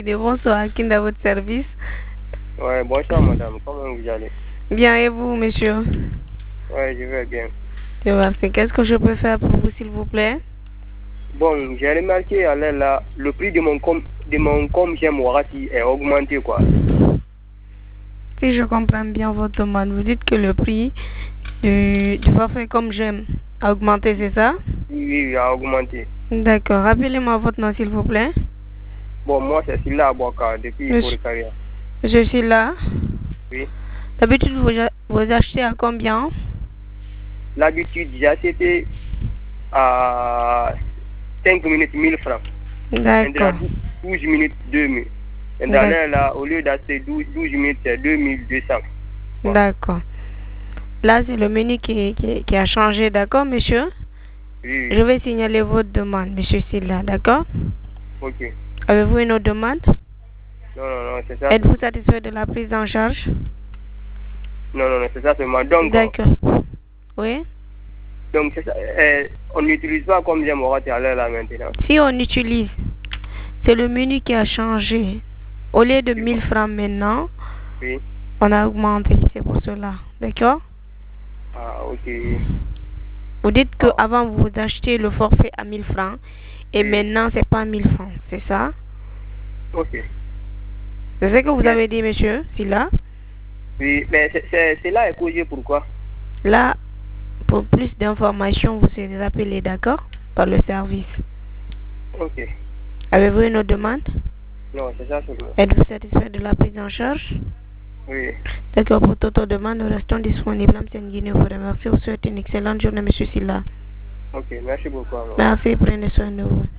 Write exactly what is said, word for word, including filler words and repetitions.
De bonsoir, qui est à votre service? Ouais, bonsoir madame, comment vous allez? Bien, et vous, monsieur? Ouais, je vais bien. Je vois, c'est qu'est-ce que je peux faire pour vous, s'il vous plaît? Bon, j'ai remarqué à l'air là, le prix de mon com de mon com j'aime Warati est augmenté quoi. Si je comprends bien votre demande, vous dites que le prix du, du forfait comme j'aime a augmenté, c'est ça? Oui, oui, il a augmenté. D'accord. Rappelez-moi votre nom, s'il vous plaît. Bon, moi c'est Silla Abouaka depuis Monsieur, Forêt-Carrière. je suis là. Oui. D'habitude, vous, vous achetez à combien? L'habitude, j'ai acheté à cinq minutes mille francs. D'accord. Maintenant, douze minutes deux mille. Et dans l'air là, au lieu d'acheter douze minutes, c'est deux mille deux cents. D'accord. Là, c'est le menu qui, qui, qui a changé, d'accord, monsieur? Oui, oui. Je vais signaler votre demande, monsieur Silla, d'accord? Ok. Avez-vous une autre demande? Non, non, non, c'est ça. Êtes-vous satisfait de la prise en charge? Non, non, non, c'est ça seulement. Donc, d'accord. Oui? Donc, ça, euh, on n'utilise pas comme j'aime au à l'heure là maintenant. Si on utilise, c'est le menu qui a changé. Au lieu de mille francs maintenant, oui. On a augmenté, c'est pour cela. D'accord? Ah, ok. Vous dites Ah. qu'avant vous achetez le forfait à mille francs et oui. Maintenant c'est pas mille francs, c'est ça? Ok. C'est ce que vous mais... avez dit, monsieur, Silla? Oui, mais c'est là est causé pourquoi? Là, pour plus d'informations, vous serez appelé, d'accord? Par le service. Ok. Avez-vous une autre demande? Non, c'est ça seulement. Êtes-vous satisfait de la prise en charge? Oui. D'accord, pour toute autre demande, nous restons disponibles. M. Guinée vous remercie. Vous souhaite une excellente journée, monsieur Silla. Ok, merci beaucoup. Alors. Merci, prenez soin de vous.